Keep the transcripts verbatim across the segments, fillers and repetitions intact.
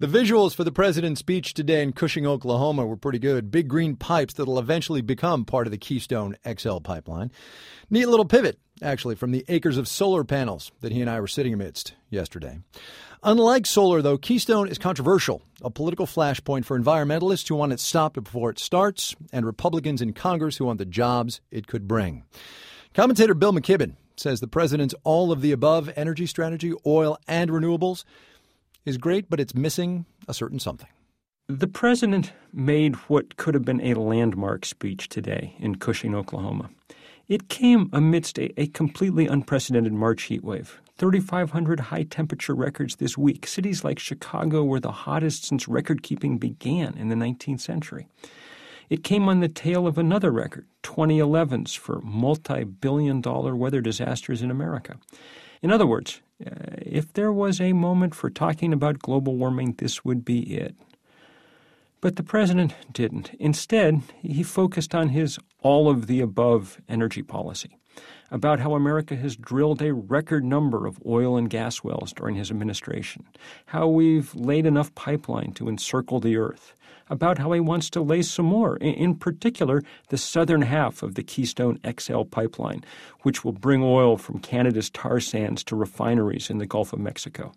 The visuals for the president's speech today in Cushing, Oklahoma were pretty good. Big green pipes that'll eventually become part of the Keystone X L pipeline. Neat little pivot, actually, from the acres of solar panels that he and I were sitting amidst yesterday. Unlike solar, though, Keystone is controversial, a political flashpoint for environmentalists who want it stopped before it starts, and Republicans in Congress who want the jobs it could bring. Commentator Bill McKibben says the president's all-of-the-above energy strategy, oil and renewables, is great, but it's missing a certain something. The president made what could have been a landmark speech today in Cushing, Oklahoma. It came amidst a, a completely unprecedented March heat wave. thirty-five hundred high-temperature records this week. Cities like Chicago were the hottest since record-keeping began in the nineteenth century. It came on the tail of another record, twenty eleven's for multi-billion dollar weather disasters in America. In other words, uh, if there was a moment for talking about global warming, this would be it. But the president didn't. Instead, he focused on his all-of-the-above energy policy, about how America has drilled a record number of oil and gas wells during his administration, how we've laid enough pipeline to encircle the earth, about how he wants to lay some more, in particular the southern half of the Keystone X L pipeline, which will bring oil from Canada's tar sands to refineries in the Gulf of Mexico.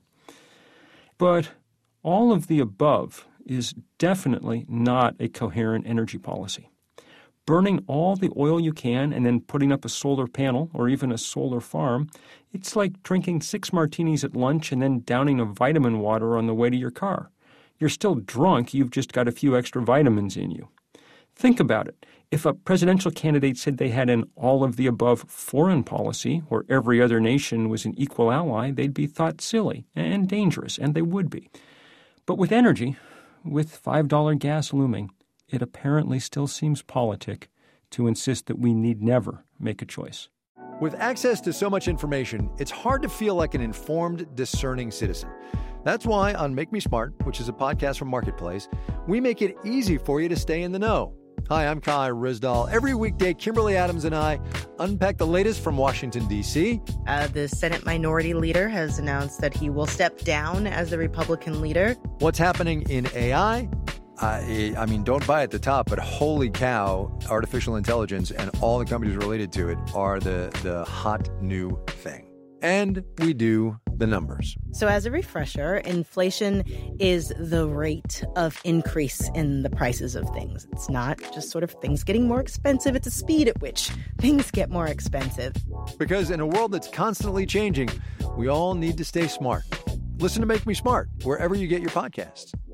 But all of the above is definitely not a coherent energy policy. Burning all the oil you can and then putting up a solar panel or even a solar farm, it's like drinking six martinis at lunch and then downing a vitamin water on the way to your car. You're still drunk, you've just got a few extra vitamins in you. Think about it. If a presidential candidate said they had an all-of-the-above foreign policy where every other nation was an equal ally, they'd be thought silly and dangerous, and they would be. But with energy, with five dollar gas looming, it apparently still seems politic to insist that we need never make a choice. With access to so much information, it's hard to feel like an informed, discerning citizen. That's why on Make Me Smart, which is a podcast from Marketplace, we make it easy for you to stay in the know. Hi, I'm Kai Rizdal. Every weekday, Kimberly Adams and I unpack the latest from Washington, D C. Uh, the Senate Minority Leader has announced that he will step down as the Republican leader. What's happening in A I? Uh, I mean, don't buy at the top, but holy cow, artificial intelligence and all the companies related to it are the, the hot new thing. And we do the numbers. So as a refresher, inflation is the rate of increase in the prices of things. It's not just sort of things getting more expensive. It's a speed at which things get more expensive. Because in a world that's constantly changing, we all need to stay smart. Listen to Make Me Smart wherever you get your podcasts.